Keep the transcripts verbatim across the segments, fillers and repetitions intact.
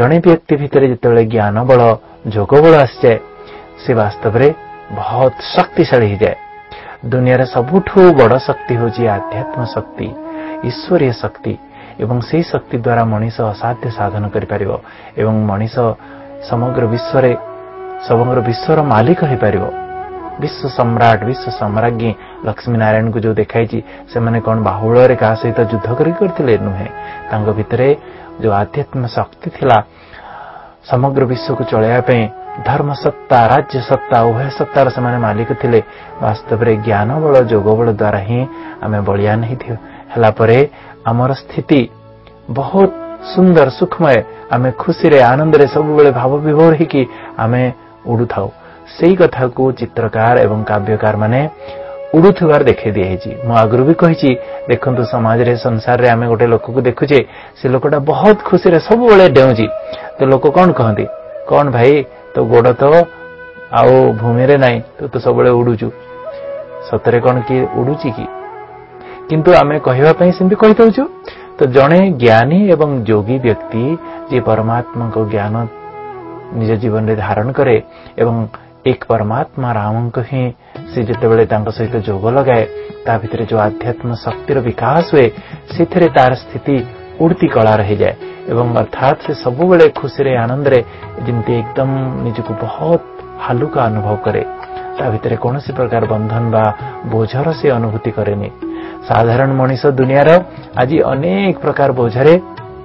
जड़े व्यक्ति भितर जिते ज्ञान बल जोग बल आसी जाए से वास्तव में बहुत शक्तिशाली हो जाए। दुनिया सबुठू बड़ शक्ति होची आध्यात्म शक्ति, ईश्वरीय शक्ति एवं से शक्ति द्वारा मनीष असाध्य साधन करि परिबो एवं मनीष समग्र विश्व रे समग्र विश्वर मालिक हो पारिबो। विश्व सम्राट विश्व सम्राज्ञी लक्ष्मी नारायण को जो देखाई से माने कौन बाहुल रे का सहित युद्ध करि करथिले नुहे, तांको भितरे जो आध्यात्म शक्ति थिला समग्र विश्व को चलाया पे धर्म सत्ता राज्य सत्ता उभय सत्तार से मालिक थिले। वास्तव रे ज्ञान बल जोग बल द्वारा ही आमे बलियान ही हला परे आमर स्थिति बहुत सुंदर सुखमय, आमे खुशी रे आनंद रे सब बेले भाव विभोर ही कि आमे उड़ू थाउ। सेही कथा को चित्रकार एवं काव्यकार माने उड़ुथुवार देखे दिए। मु आगु भी कही देखु समाज रे संसार रे आमे गोटे लोक को देखुचे से लोकटा बहुत खुशी रे सब बेले डेउची, तो लोक कौन कहती कौन भाई तो गोड़ तो आउ भूमि रे नाही, तो तो सब बेले उड़ुचु। सतरे कौन किए उड़ुची कि? किंतु आमे कहवा पई सेमति कहि दउछु। तो जड़े ज्ञानी एवं योगी व्यक्ति जे परमात्मा को ज्ञान निज जीवन रे धारण करे एवं एक परमात्मा राम को ही से जितेबले सहित जोग लगाए ता भितर जो आध्यात्म शक्तिर विकास हुए से तार स्थिति उड़ती कला रही जाए एवं अर्थात से सब बेले खुशी रे आनंद रे जमती एकदम निजको बहुत हालुका अनुभव करे। ता भितर कौन सी प्रकार बंधन बा बोझर से अनुभूति करेनी। साधारण मनीष दुनिया रो आज अनेक प्रकार बोझरे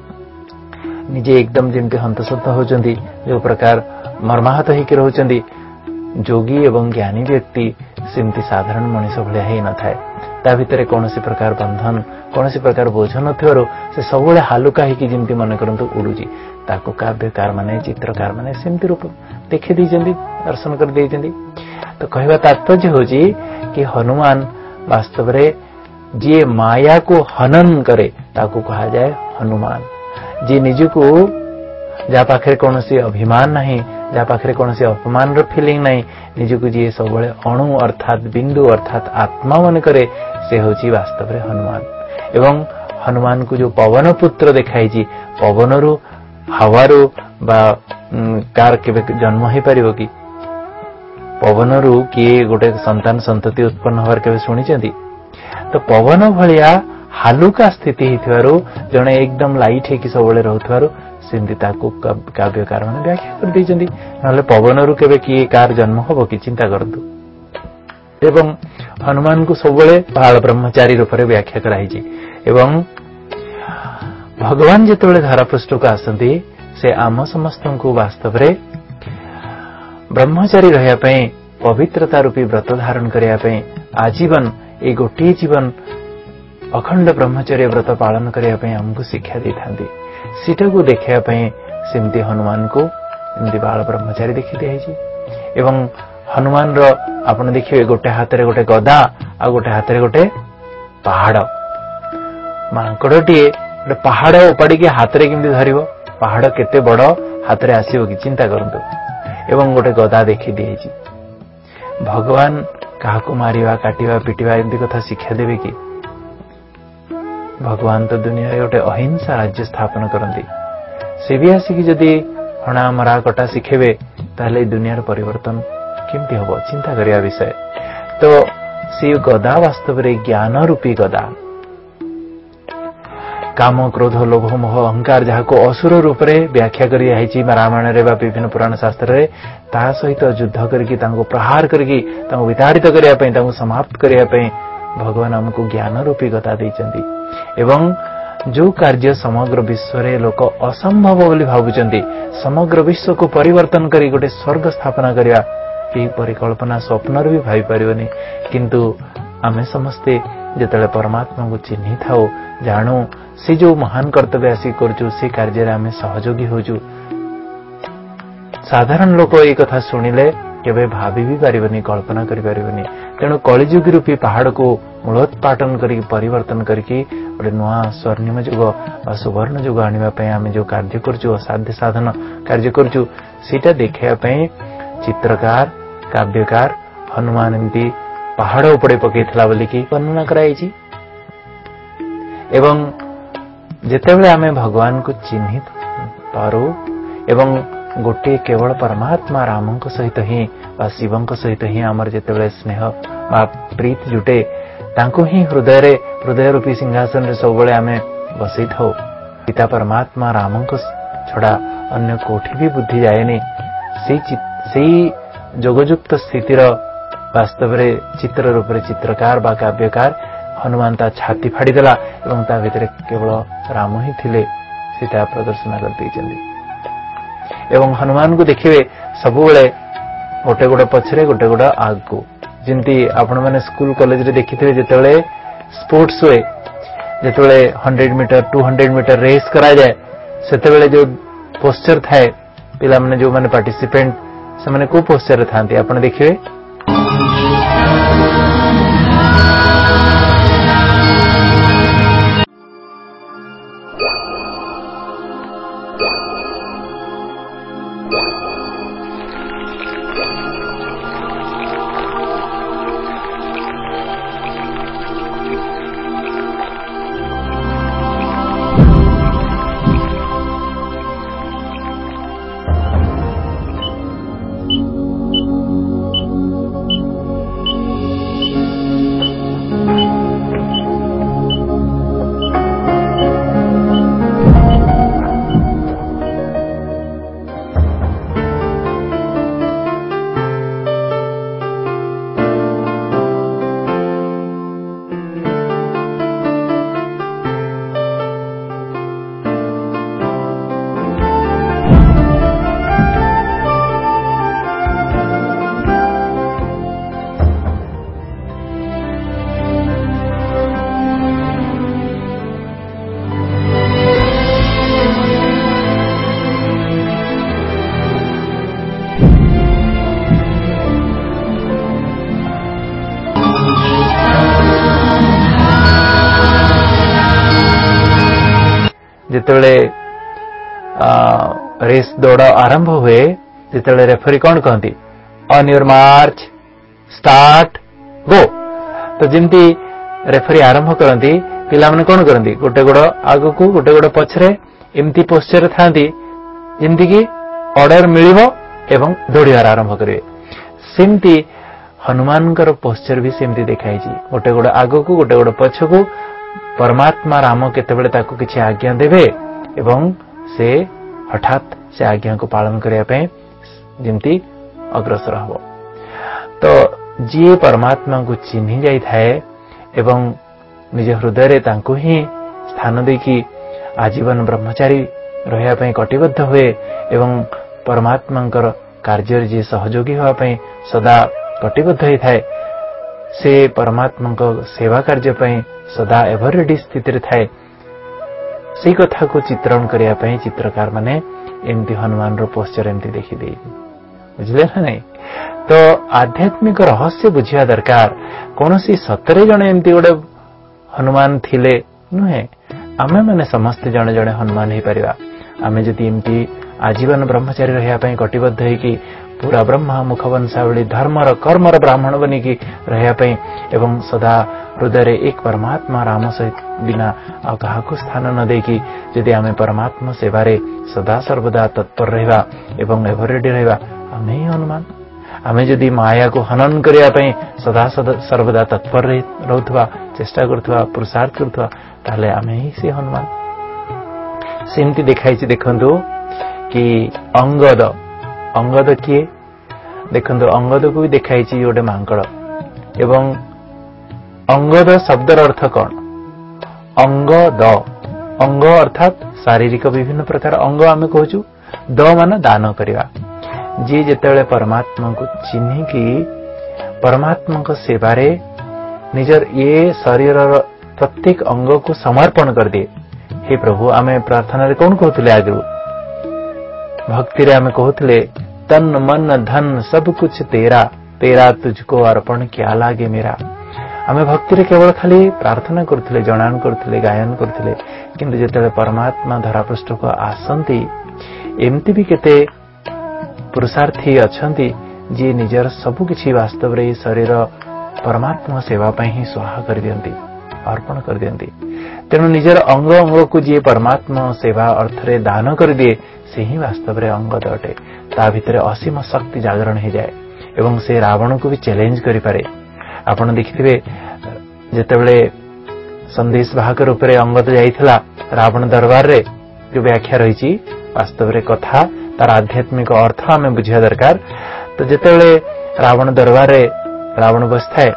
निजे एकदम जमती हंतसंत होचंदी, जो प्रकार मर्माहत होकर रहउचंदी। जोगी एवं ज्ञानी व्यक्ति सेमती साधारण मनीष भलिया ही न थाए। ता भितर कौन सी प्रकार बंधन कौन सी प्रकार बोझ नथिबारु से सबुले हालुका ही जिमती मन करंतु उड़ुची। ताको काव्यकार माने चित्रकार माने सेमती रूप देखि दैचंदी, दर्शन कर दैचंदी। तो कहवा तात्पर्य होची कि हनुमान वास्तव रे जे माया को हनन करे ताको कहा जाए हनुमान। जे निजको जा पाखरे कौन सी अभिमान नहीं, जा पाखरे कौन सी अपमान रो फीलिंग नहीं, निजको जी सब बड़े अणु अर्थात बिंदु अर्थात आत्मा मन करे से होची वास्तव रे हनुमान। एवं हनुमान को जो पवन पुत्र देखाई जी, पवन रु हवारू बा कार केबे जन्म ही परिबो कि? पवन रु किए गोटे संतान संतति उत्पन्न होवार केबे सुनिचंदी? तो पवन भलिया हालुका स्थिति हिथिबारु जणे एकदम लाइट है कि सब बड़े रहउथबारु सेमती ताको काव्यकार माने व्याख्या कर दैचंदी। नले पवन रु केबे किए कार जन्म होबो कि? चिंता करतु। एवं हनुमान को सब बड़े बाल ब्रह्मचारी रूप रे व्याख्या कराई। एवं भगवान जेतेबेले धरापृष्ठ को आसंती से आम समस्त को वास्तव रे ब्रह्मचारी रहिया पई पवित्रता रूपी व्रत धारण करिया पई आजीवन ए गोटे जीवन अखंड ब्रह्मचर्य व्रत पालन करिया पई हमको शिक्षा देथांती। सीटा को देखिया पई सेमती हनुमान को एमती बाल ब्रह्मचारी देखि दिया। एवं हनुमान रो आपण देखिए गोटे हाथ रे गोटे गदा आ गोटे हाथ रे गोटे पहाड़। मांकड़टी गोटे पहाड़ उपाड़ी के हाथ रे केमती धरिबो? पहाड़ केते बड़ हाथ रे आसीबो कि? चिंता करंतु। एवं गोटे गदा देखि दिया। भगवान काहाको मारिबा काटिबा पिटिबा एमती कथा शिक्षा देबे कि? भगवान तो दुनिया रे गोटे अहिंसा राज्य स्थापन करंती। से भी आसिकी जदि हणा मरा कटा शिखेबे ताले दुनिया परिवर्तन केमती हबो? चिंता करिया विषय। तो से गदा वास्तव रे ज्ञान रूपी गदा। काम क्रोध लोभ मोह अहंकार जाको असुर रूप रे व्याख्या करिया हैची रामायण रे बा विभिन्न पुराण शास्त्र रे, ता सहित युद्ध करके तांको प्रहार करके तांको विताड़ित करिया पई तांको समाप्त करिया पई भगवान हमको ज्ञान रूपी गदा दैचंदी। एवं जो कार्य समग्र विश्व रे लोक असंभव बोली भाबुचंदी, समग्र विश्व को परिवर्तन करी गोटे स्वर्ग स्थापना करिया एही परिकल्पना स्वप्न रे भी भाई परिबनी। किंतु आमे समस्ते जेतले परमात्मा को चिन्हि थाओ जानू से जो महान कर्तव्य आसी करचु से कार्य रे आमे सहयोगी होजु। साधारण लोक ए कथा सुनिले केबे भाभी भी पारिबनी, कल्पना करि पारिबनी। तेणु कलिजुग रूपी पहाड़ को मूलोत्पाटन करी परिवर्तन करके गोटे नुआ स्वर्णिम जुग बा सुवर्ण जुग आनिबा पई आमे जो कार्य करचु, असाध्य साधन कार्य करचु, सेटा देखिया पई चित्रकार काव्यकार हनुमान एमती पहाड़ उपड़े पकेइथला बोली कि वर्णना कराइछि। एवं जेतेबेले आमे भगवान को चिन्हित पारो एवं गोटे केवल परमात्मा राम सहित ही शिव सहित ही आमर जिते स्नेह बा प्रीति जुटे तांको ही हृदय रे हृदय रूपी सिंहासन रे सब बेले आमे बसई थाओ। पिता परमात्मा राम छड़ा अन्य कोठी भी बुद्धि जाएनी। से जोगयुक्त स्थितिर वास्तव रे चित्र रूप रे चित्रकार बा काव्यकार हनुमान ता छाती फाड़ीदेला एवं ता भितर केवल राम ही थिले सीता प्रदर्शन कर एवं हनुमान को देखिए सब बेले गोटे गोटे पछरे गोटे गोटे आग को जमती आपण मैंने स्कूल कॉलेज रे देखिथे जेतेले स्पोर्ट्स हुए जेतेले hundred metre two hundred metre race करा जाए सेतेबेले जो पोस्चर थाए पिला माने जो माने पार्टिसिपेंट से माने को पोस्चर थांती आपण देखिए जितेबले रेस दौड़ आरंभ हुए जितेबले रेफरी कौन कहती on your march start go तो जमती रेफरी आरंभ करती पिला माने कौन करती गोटे गोड़ आग को गोटे गोड़ पछरे एमती पोस्चर थांती जमती कि ऑर्डर मिलिबो एवं दौड़िबार आरंभ करिवे। सेमती हनुमान पोस्चर भी सेमती देखाई गोटे गोड़ आग को गोटे गोड़ पछ को परमात्मा राम केतेबेले ताको किछि आज्ञा देबे एवं से हठात से आज्ञा को पालन करिया पे जेमती अग्रसर हबो। तो जी परमात्मा को चिन्हि जाई थाए एवं निज हृदय रे तांको ही स्थान देकी आजीवन ब्रह्मचारी रहिया पे कटिबद्ध हुए एवं परमात्मांकर कार्य जी सहयोगी होआ पे सदा कटिबद्ध होई थाए से परमात्मा को सेवा कार्य पे सदा एवर रेडी स्थिति थाए से कथा को चित्रण करिया पे चित्रकार माने एमती हनुमान रो पोस्चर एमती देखि दे बुझले ना नहीं। तो आध्यात्मिक रहस्य बुझिया दरकार कोनोसी सतरे जणे एमती गोटे हनुमान थिले नुहे आमे माने समस्त जणे जणे हनुमान ही परिवा। आमे जदि एमती आजीवन ब्रह्मचारी रहिया पे कटिबद्ध है कि पूरा ब्रह्म मुखवंशावली धर्मर कर्मर ब्राह्मण बनी की रहिया पे एवं सदा हृदय एक परमात्मा राम सहित बिना आ कहा को स्थान न देकी यदि आमे परमात्मा सेवारे सदा सर्वदा तत्पर रहिबा एवं एवर रेडी रहिबा आमे ही हनुमान। आमे जदि माया को हनन करिया पे सदा सर्वदा तत्पर रहउथवा चेष्टा करथवा पुरुषार्थ करथवा ताले आमे ही से हनुमान। सेमती देखाई देखंतु कि अंगद अंगद किए देखंतु अंगद को भी देखाई गोटे मांकड़ एवं अंगद शब्दर अर्थ कौन अंगद अंग अर्थात शारीरिक विभिन्न प्रकार अंग आमे कहूँ द मान दान करवा जी जेतेबेले परमात्मा को चिन्ह की परमात्मा को सेवारे निजर ये शरीर प्रत्येक अंग को समर्पण कर दिए। हे प्रभु आमे प्रार्थना रे कौन कहते आगु भक्ति रे आमे कहते तन मन धन सब कुछ तेरा तेरा तुझको अर्पण क्या लागे मेरा। आमे भक्ति रे केवल खाली प्रार्थना करथिले जणान करथिले गायन करथिले किंतु जेतेबेले परमात्मा धरापृष्ठ को आसंती एमती भी केते पुरुषार्थी अछंती जी निजर सबु किछि वास्तव रे शरीर परमात्मा सेवा पई ही स्वाहा कर दियंती अर्पण कर दियंती। तेणु निजर अंग अंग को जी परमात्मा सेवा अर्थ रे दान कर दिए से ही वास्तव में अंगद अटे। ता भितर असीम शक्ति जागरण हो जाए एवं से रावण को भी चैलेंज करि पारे। आपण देखिथिबे जेतेबेले संदेश वाहक रूप में अंगद जाइथिला रावण दरबार रे, जो व्याख्या रही वास्तव रे कथा तार आध्यात्मिक अर्थ आम बुझा दरकार। तो जेतेबेले रावण दरबार रे रावण बसथाए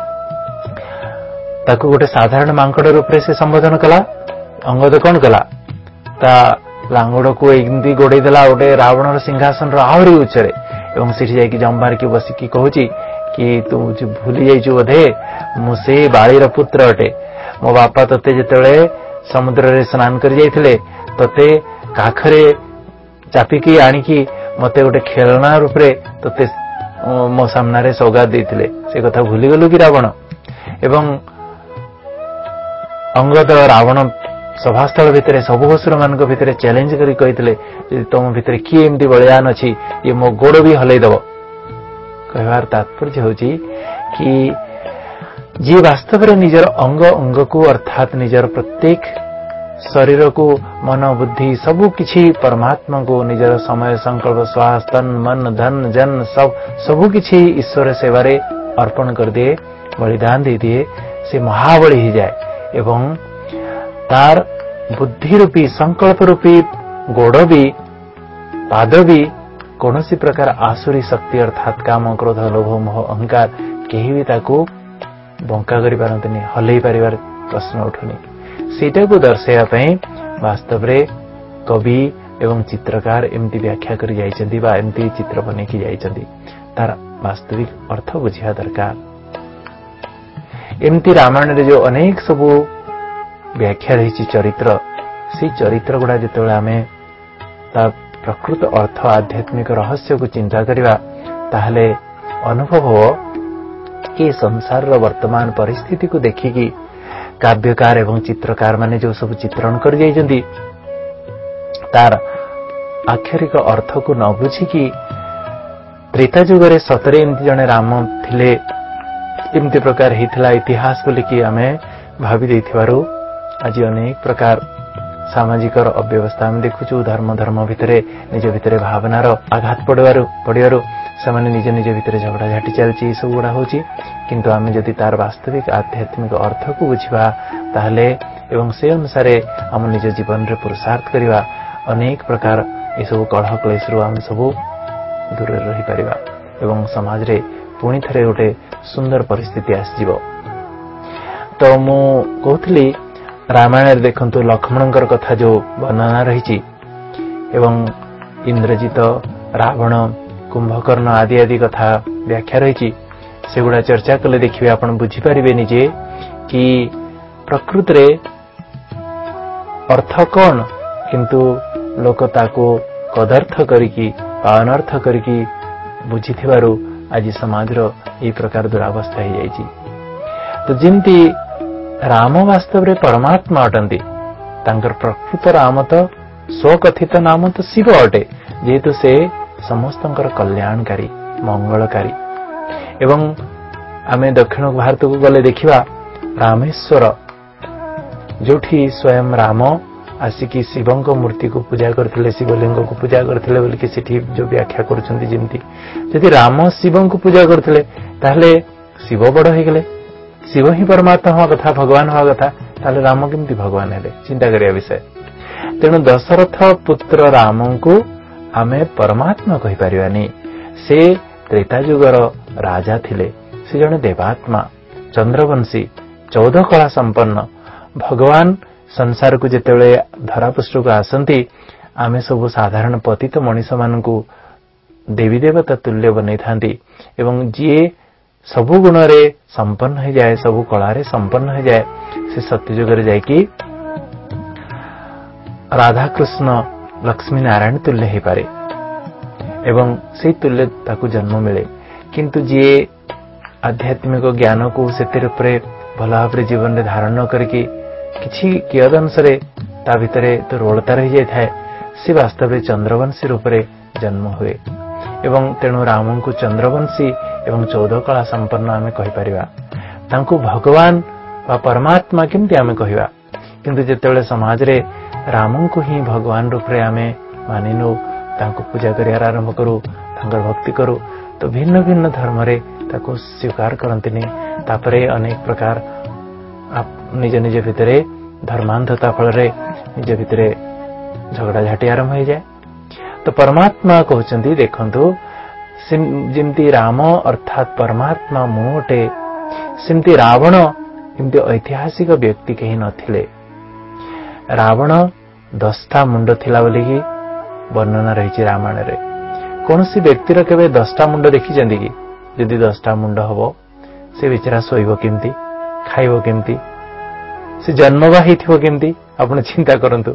ताकू गोटे साधारण मांकड़ रूप से संबोधन कला। अंगद कौन कला ता लांगड़ को एमती गोड़े देला गोटे रावण सिंहासन आहरी उच्चरे एवं सेठी जाइकी जंबार की बसिकी कहूची कि तू भूली जाइछु बोधे मु से बाळीर पुत्र अटे। मो बापा तते जेतेबेले समुद्र रे स्नान कर जाइथिले तते काखरे चापिकी आनिकी मते गोटे खेलना रूप रे तते मो सामना रे सौगात देथिले। से कथा भूली गलु कि रावण। एवं अंगद रावण सभास्थल भितर सबु असुर मान भितर चैलेंज करी कहिथिले यदि तुम भितर किए एमती बलिदान अछि ये मो गोड़ भी हलै दब। कहवार तात्पर्य होची कि जी वास्तव में निजर अंग अंग को अर्थात निजर प्रत्येक शरीर को मन बुद्धि सबु किछि परमात्मा को निजर समय संकल्प श्वास तन मन धन जन सब सबु किछि ईश्वर सेवा रे अर्पण कर दिए, बलिदान दे दिए, से महाबली ही जाए एवं तार बुद्धि रूपी संकल्प रूपी गोड़ भी पाद भी कौन सी प्रकार आसुरी शक्ति अर्थात काम क्रोध लोभ मोह अहंकार केही भी ताको बंका करि पारंतनी, हलै पारिबार प्रश्न उठुनी। सेटा को दर्शाया पई वास्तव रे कवि एवं चित्रकार एमती व्याख्या करि जाइछन्ती बा एमती चित्र बने कि जाइछन्ती, तार वास्तविक अर्थ बुझिया दरकार। एमती रामायण रे जो अनेक सबु व्याख्या रही चरित्र, से चरित्र गुड़ा जिते आमे ता प्रकृत अर्थ आध्यात्मिक रहस्य को चिंता करिबा ताहले अनुभव हो कि संसार वर्तमान परिस्थिति को देखिकी काव्यकार एवं चित्रकार माने जो सब चित्रण कर जाइछन्ती तार आक्षरिक अर्थ को न बुझिकी त्रेता जुगरे सतरे एमती जने राम थिले एमती प्रकार हिथिला इतिहास बोलिकी आमे भावी देथिबारु आज अनेक प्रकार सामाजिक अव्यवस्था आम देखुचु। धर्म धर्म भितर निज भितर भावनार आघात पड़वार पड़ियारु सेमाने निज निज भितर झगड़ा झाटी चलची सब गुड़ा होची। किंतु आमे जदि तार वास्तविक आध्यात्मिक अर्थ को बुझिबा ताहले एवं से अनुसार आम निज जीवन रे पुरुषार्थ करिबा अनेक प्रकार ए सब कलह क्लेश रु आम सब दूर रही परिबा एवं समाज रे पुणी थरे गोटे सुंदर परिस्थिति आसीजिवो। तो मु कहथली रामायण देखंतु लक्ष्मणकर कथा जो वर्णना रही एवं इंद्रजित रावण कुंभकर्ण आदि आदि कथा व्याख्या रही सेगुड़ा चर्चा कले देखिए आपण बुझी पारिबे निजे कि प्रकृत रे अर्थ कौन, किंतु लोक ताको कदर्थ करिकी अनर्थ करिकी बुझिथिबारु आज समाज रो ई प्रकार दुरावस्था हो जाइछि। तो जिमती राम वास्तव रे परमात्मा अटंती, तांकर प्रकृत राम तो स्वकथित नाम तो शिव अटे, जेहेतु से समस्तंकर कल्याणकारी मंगलकारी। एवं आमे दक्षिण भारत को गले देखिबा रामेश्वर जोठी स्वयं राम आसिकी शिवंक मूर्ति को पूजा करथिले, शिवलिंग को पूजा करथिले बोलिकी सेठी जो व्याख्या करूछन्ती जेमती यदि राम शिवं को पूजा करथिले ताहले शिव बड़ हो गले, शिव ही परमात्मा हवा कथा भगवान हवा कथा, ताहले राम केमती भगवान हेले चिंता करिया विषय। तेणु दशरथ पुत्र राम को आमे परमात्मा कहि परिबानी। से त्रेता युगर राजा थिले, से जने देवात्मा चंद्रवंशी चौदह कला संपन्न भगवान संसार को जेतेबेले धरापृष्ठ को आसंती आमे सब साधारण पतित मनीष मान को देवी देवता तुल्य बनै थांती एवं जी सबु गुण रे संपन्न हो जाए, सबु कला रे संपन्न हो जाए, से सत्ययुग रे जाइकी राधा कृष्ण लक्ष्मी नारायण तुल्य हो पारे एवं से तुल्य ताकू जन्म मिले। किंतु जी आध्यात्मिक ज्ञान को सेतिर उपरे भल भाव जीवन रे धारण न करके किछि कियदंश रे ता भितरे तो रोलता रही जाय थाए, से वास्तव में चंद्रवंशी रूप रे जन्म हुए एवं तेणु राम को चंद्रवंशी एवं चौदह कला संपन्न आमे कहि परिबा। तांको भगवान वा परमात्मा केमती आमे कहिबा, किंतु जेतेबेले समाज रे राम को ही भगवान रूप रे आमे मानि नो तांको पूजा करियार आरंभ करू तांकर भक्ति करू तो भिन्न भिन्न धर्म रे ताको स्वीकार करंतिनी तापरे अनेक प्रकार आप निज निज भितरे धर्मांधता फल रे निज भितरे झगड़ा झाटी आरंभ हो जाए। तो परमात्मा कहउचंती देखंतु जिमती राम अर्थात परमात्मा मोटे सिमती रावण एमती ऐतिहासिक व्यक्ति कहीं नथिले। रावण दसटा मुंड थिला बोली कि वर्णना रही रामायण रे। कौन सी व्यक्तिर केवे दसटा मुंड देखी जंदी कि यदि दसटा मुंड हबो से बेचारा सोइबो केमती खाइबो केमती से जन्मवा हेथिबो केमती आपण चिंता करंतु।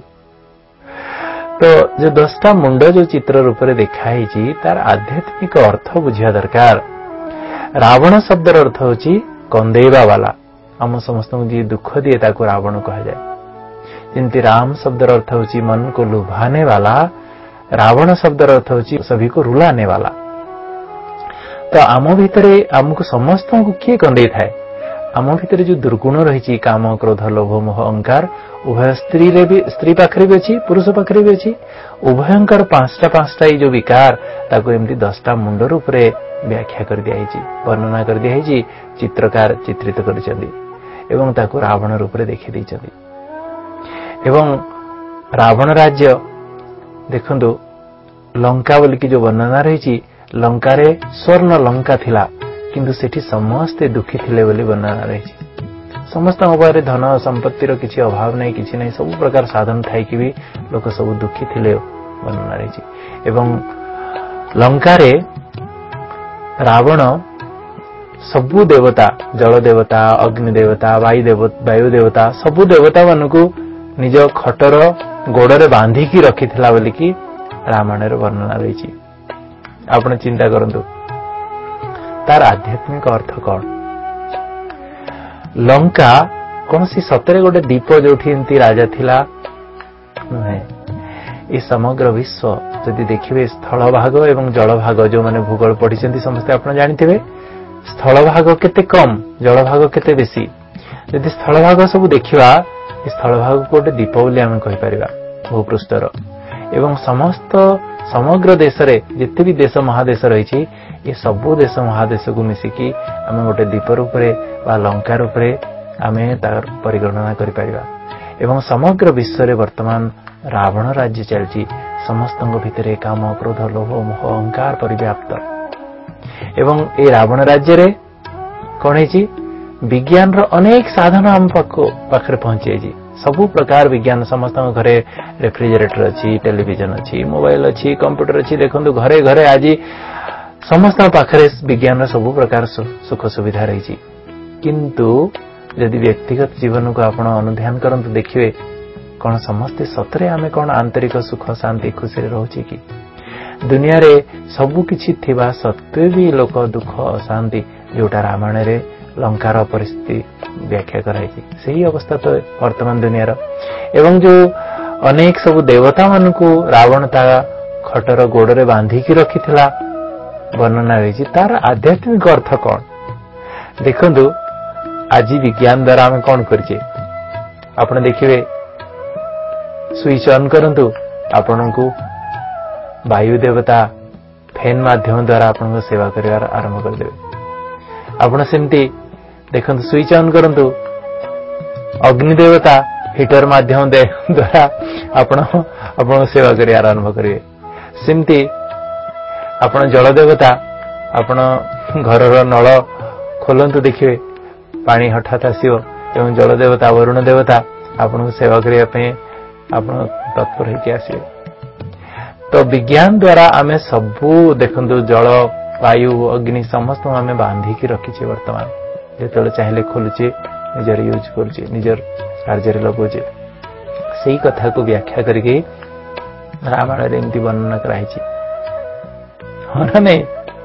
तो जो दसटा मुंड जो चित्र रूप में देखाई तार आध्यात्मिक अर्थ बुझिया दरकार। रावण शब्दर अर्थ होची कंदेवा वाला आम समस्त जी दुख दिए ताको रावण कहा जाए। जिनती राम शब्दर अर्थ होची मन को लुभाने वाला रावण शब्दर अर्थ होची सभी को रुलाने वाला। तो आम भितरे आमको समस्त को किए कंदे थाए आम भितरे जो दुर्गुण रही काम क्रोध लोभ मोह अहंकार उभय स्त्री रे भी स्त्री पाखरे भी अच्छी पुरुष पाखरे भी अच्छी उभयंकर पांचटा पांचटा जो विकार ताको एमती दसटा मुंड रूप रे व्याख्या कर दिया वर्णना कर दिया चित्रकार चित्रित कर एवं ताको रावण रूप रे देखि दैछथि। एवं रावण राज्य देखंतु लंका बोली की जो वर्णना रही लंका रे स्वर्ण लंका थिला किंतु सेठी समस्ते दुखी थिले बोली वर्णना रही। समस्त उपाय धन संपत्तिर किसी अभाव नहीं किसी नहीं सब प्रकार साधन थाई कि भी लोक सब दुखी थिले वर्णना रही। एवं लंका रे रावण सबु देवता जल देवता अग्नि देवता वायु देवता वायु देवता सबु देवता मानकु निज खटर गोड़े बांधिकी रखिथिला बोली कि रामायण रे वर्णना रही। आपण चिंता करंतु तार आध्यात्मिक अर्थ कौन। लंका कौन सी सतरे गोटे दीप जोठी एंती राजा थिला नुहे। ये समग्र विश्व यदि देखिए स्थल भाग एवं जल भाग जो माने भूगोल पढ़ी समस्ते आप जानते स्थल भाग केते कम जल भाग केते बेसी। यदि स्थल भाग सब देखिवा स्थल भाग को गोटे दीप बोली आम कहि परिबा भूपृष्ठर एवं समस्त समग्र देश रे जिते भी देश महादेश रही ये सबु देश महादेश को मिसिकी आम गोटे दीप रूप रे बा लंका रूप रे आमे तार परिगणना करि परिबा। एवं समग्र विश्व रे वर्तमान रावण राज्य चलची समस्त भितरे काम क्रोध लोभ मोह अहंकार परिव्याप्त। एवं ए रावण राज्य रे कौन है विज्ञान रो अनेक साधन आम पाखरे पहुंचे सबु प्रकार विज्ञान समस्त घरे रेफ्रिजरेटर अच्छी टेलीविजन अच्छी मोबाइल अच्छी कंप्यूटर अच्छी देखो घरे घरे आज समस्त पाखरे विज्ञान सबु प्रकार सुख सुविधा रही। किंतु यदि व्यक्तिगत जीवन को आपण अनुध्यान करंतु देखिए कौन समस्ते सतरे आमे कौन आंतरिक सुख शांति खुशी रोचे कि दुनिया रे सबु किछि थिबा सत्वे भी लोक दुख अशांति जोटा रामायण रे लंकार परिस्थिति व्याख्या कराई सही अवस्था तो वर्तमान दुनिया रो। एवं जो अनेक सब देवता मान को रावण ता खटर गोड़ रे बांधी की रखी थिला वर्णना रही तार आध्यात्मिक अर्थ कौन देखंतु। आज विज्ञान द्वारा आम कौन करिचे आपण देखिए स्विच ऑन करंतु आपण को वायु देवता फैन माध्यम द्वारा आपण सेवा करिवार आरंभ कर देबे। आपण सेमती देखंतु स्विच ऑन करंतु अग्नि देवता हीटर माध्यम द्वारा आपण आपण सेवा करिवार आरंभ करिवे। सेमती आपण जल देवता आपण घरर नल खोलंतु देखिए पानी हठात आसीबो एवं जल देवता वरुण देवता आपण सेवा करिया पे आपण तत्पर होके आसीबे। तो विज्ञान द्वारा आमे सबू देखंतु जल वायु अग्नि समस्त आमे बांधी की रखी वर्तमान जो चाहिए खोलुचे निजर यूज करुचे निजर कार्य लगुचे सही कथा को व्याख्या करके रामायण एमती वर्णना कराई हाँ ना नहीं।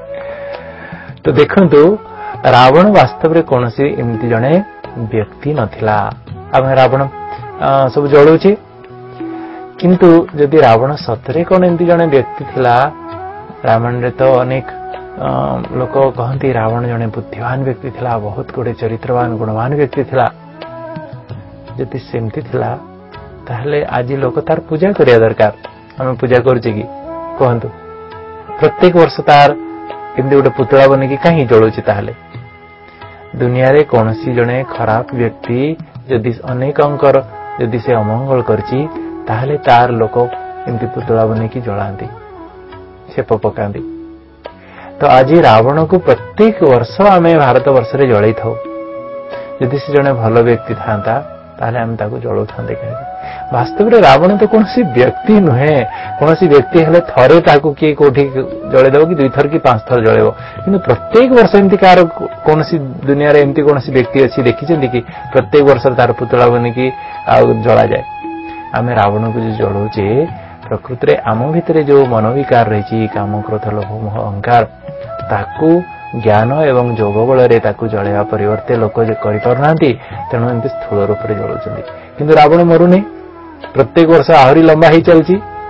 तो देखंतु रावण वास्तव रे कौन सी एमती जने व्यक्ति नथिला। आम रावण सब जलुचे किंतु जदि रावण सतरे कौन एमती जने व्यक्ति थिला रामायण रे तो अनेक लोक कहती रावण जने बुद्धिमान व्यक्ति थिला बहुत गुड़े चरित्रवान गुणवान व्यक्ति थिला जदि सेमती थिला ताहले आज लोक तार पूजा करिया दरकार आम पूजा करुचे कि कहतु प्रत्येक वर्ष तार एमती गोटे पुतला बनिकी कहीं जलुची ताहले दुनिया रे कौनसी जने खराब व्यक्ति जदि अनेकंकर जदि से अमंगल करची ताहले तार लोक एमती पुतला बनिकी जलांती छेप पकांती। तो आज रावण को प्रत्येक वर्ष आम भारत वर्ष रे जलई थाउ जदि से जने भल व्यक्ति था ताहले आम ताको जलाउ थांते कहीं वास्तव में रावण तो कौन सी व्यक्ति नुहे कौन सी व्यक्ति हेले थरे ताको किए कोठी जलैदेव कि दुई थर कि पांच थर जलैब कि प्रत्येक वर्ष एमती कार कौन सी दुनिया रे एमती कौन सी व्यक्ति अच्छी देखी कि प्रत्येक वर्ष तार पुतला बनिकी जला जाए आम रावण को जो जलाऊे प्रकृति में आम भितर जो मनोविकार रही काम क्रोध लोभ मोह अहंकार ताकू ज्ञान एवं जोग बल जलैया परिवर्ते लोक करना तेणु एमती स्थूल रूप से जलाउं किंतु रावण मरुनी प्रत्येक वर्ष आहरी लंबा ही चलची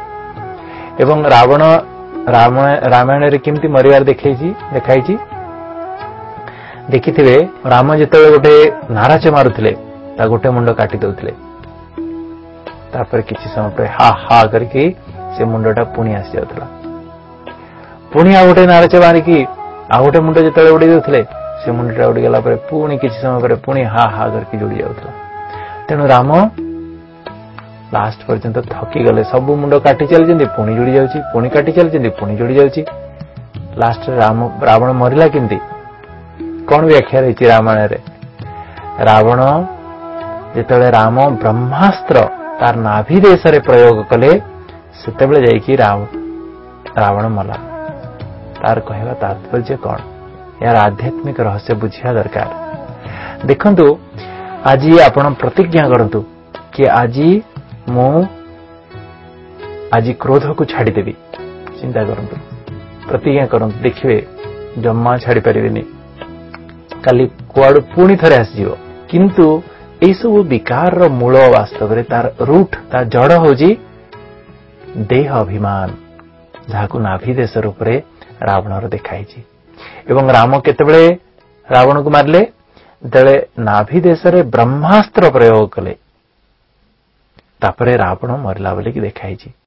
एवं रावण रामायण रे केमती मरिवार देखाई देखिथिबे राम जेतबे गोटे नाराच मारुथिले ता गोटे मुंड काटी दउथिले तापर किछि समय पर हा हा करके से मुंडटा पुणी आसी जाउथला पुणी आ गोटे नाराच मारिकी आ गोटे मुंड जेतबे उड़ी दउथिले से मुंडटा उड़ी गेला पर पुणी किछि समय पर पुणी हा हा करके जोड़ी जाउथला तेणु राम लास्ट पर्यंत थकी गले सब मुंड काटी चलती पुणी जोड़ी जाउची पुणी काटी चलती पुणी जोड़ी जाउची लास्ट राम रावण मरिला किंती कौन व्याख्या रही रामायण रे रावण जेतबेले राम ब्रह्मास्त्र तार नाभि देश रे प्रयोग कले सेतेबेले जाईकी रावण मला तार कहवा तात्पर्य कौन यार आध्यात्मिक रहस्य बुझिया दरकार। देखंतु आज आपण प्रतिज्ञा करंतु कि आज मु आज क्रोध को छाड़देवी चिंता करंतु प्रतिज्ञा करंतु देखिए जम्मा छाड़ी पारिबेनी काली कुआड़ पुणी थरे आसीजिवो किंतु एई सब विकार रो मूल वास्तव रे तार रूट ता जड़ होजी देह अभिमान जाहाकु नाभि देश रूप रे रावण रो देखाइछि एवं राम केतेबेले रावण को मारले जेतेबेले नाभि देश रे ब्रह्मास्त्र प्रयोग कले तापरे रावण मरला बोली कि देखाइछि।